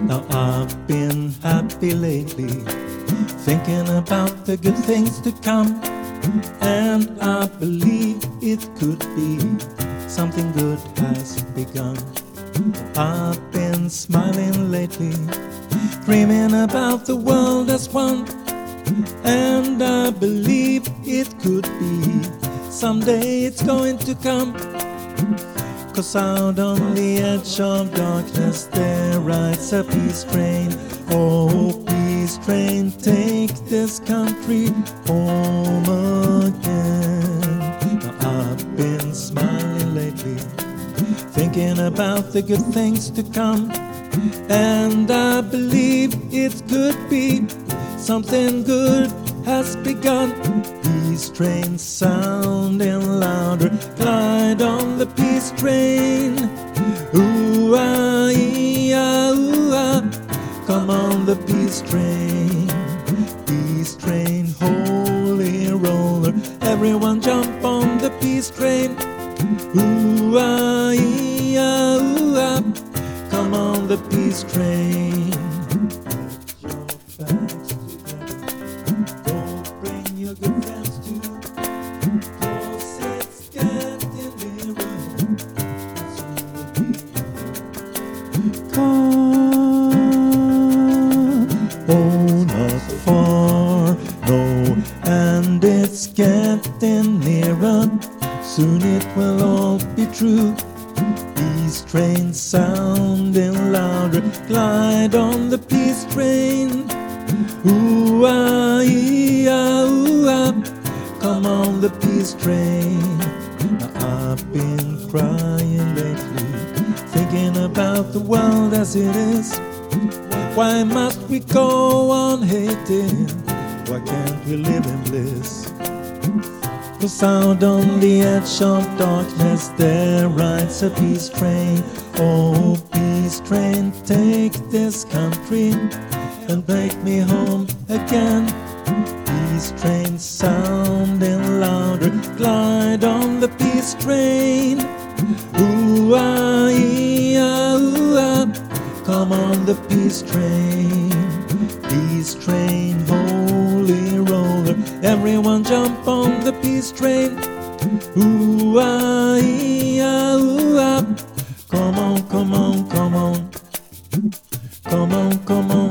Now I've been happy lately, thinking about the good things to come, and I believe it could be something good has begun. I've been smiling lately, dreaming about the world as one, and I believe it could be someday it's going to come. 'Cause out on the edge of darkness there rides a peace train. Oh, peace train, take this country home again. Now I've been smiling lately, thinking about the good things to come, and I believe it could be something good has begun. Peace train sounding louder, glide on the peace train. Ooh-ah, ee-ah, ooh-ah, come on the peace train. Peace train, holy roller, everyone jump on the peace train. Ooh-ah, ee-ah, ooh-ah, come on the peace train. Good friends too, 'cause it's getting nearer. Come, oh, not far, no, and it's getting nearer. Soon it will all be true. Peace train sounding louder, glide on the peace train. Ooh-ah, ee-ah, ooh-ah, come on the peace train. Now I've been crying lately, thinking about the world as it is. Why must we go on hating? Why can't we live in bliss? 'Cause out on the edge of darkness there rides a peace train. Oh, peace train, take this country and take me home again. Peace train sounding louder, glide on the peace train. Ooh-ah, ee-ah, ooh-ah, come on the peace train. Peace train, holy roller, everyone jump on the peace train. Ooh-ah, ee-ah, ooh-ah, come on, come on, come on. Come on, come on.